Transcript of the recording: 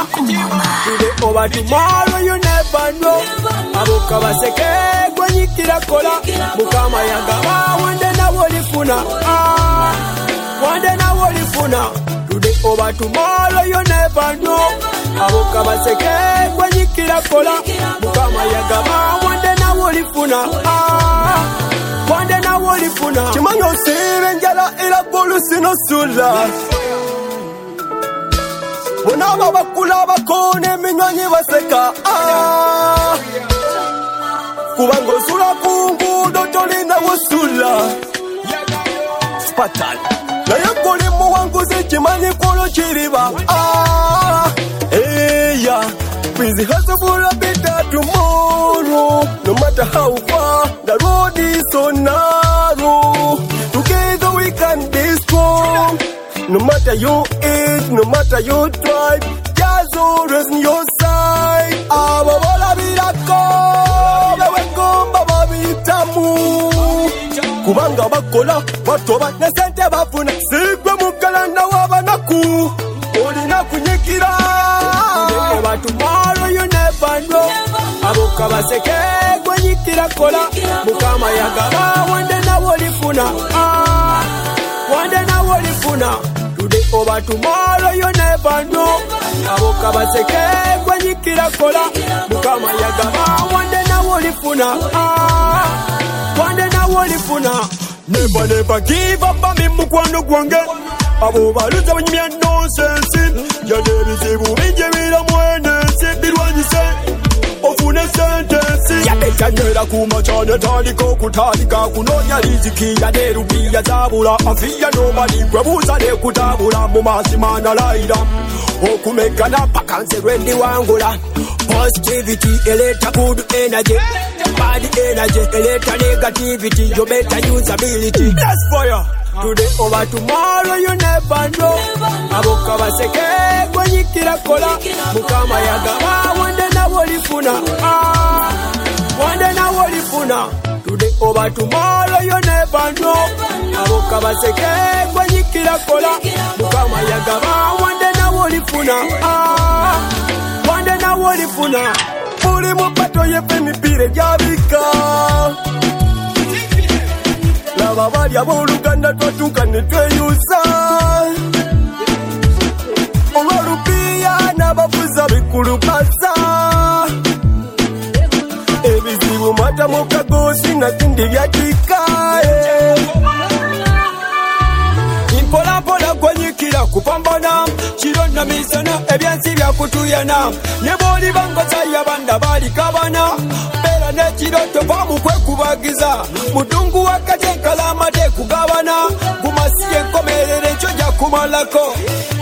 Today over tomorrow you never know. Abuka baseke gwanyikira kola mukama yagaba wande na wolifuna wande na wolifuna. Today over tomorrow you never know. Abuka baseke gwanyikira kola mukama yagaba wande na wolifuna wande na wolifuna. Chimanyo sibe njala ila bolu sino sula. Bonaba bakula bakone minyonyi baseka kubango sula kungu dotolina wasula Spartan na yakole mu wangu zichimanyi kolo chiriba yeah, busy hustle for a better tomorrow. No matter how far the road is so narrow, together we can be strong. No matter your age, no matter your tribe, God's always on your side. Ababola birako, bewekomba babitamu. Kubanga bakola, watoba nesente bafuna. Sigwe mukalanda wabanaku, olina kunyikira. Over tomorrow you never know. Abuka baseke gwanyikira kola, mukama yagaba wande na wolifuna wande na wolifuna. Today over tomorrow you never know. Abuka baseke gwanyikira kola mukama yagaba wande na wolifuna wande na wolifuna. Never give up on me mukwano gwange. Abo baluza banyimya nonsense. Yade bizibu binjebira mwenense. Birwanyise ofune sentensi. Yade kanyera kumachane taliko kutalika kunonya riziki. Yade rubiya zabula afiya nobody kwebuza ne kutabula mumasimana laida. Okumekana pakanse rendi wangula. Positivity eleta good energy. Bad energy eleta negativity. You better usability. That's fire. Today over tomorrow you never know. Abuka baseke gwanyikira kola mukama yagaba wande na wolifuna wande na wolifuna. Today over tomorrow you never know. Abuka baseke gwanyikira kola mukama yagaba wande na wolifuna wande na wolifuna. Muri mupato yepe mipire jabika. Ababali aboluganda twatunkane tweyusa olwolupiya n'abavuza bikulupasa ebizibu mata mukagosi nakindi byatikaye impolampola gwanyikira kupambana kironna misana ebyansi byakutuyana ne boli bangoza yabanda balikabana bera nekiroto bamukwekubagiza mudungu wakati enkalamate kugabana gumasiye enkomerere ekyo jakumalako.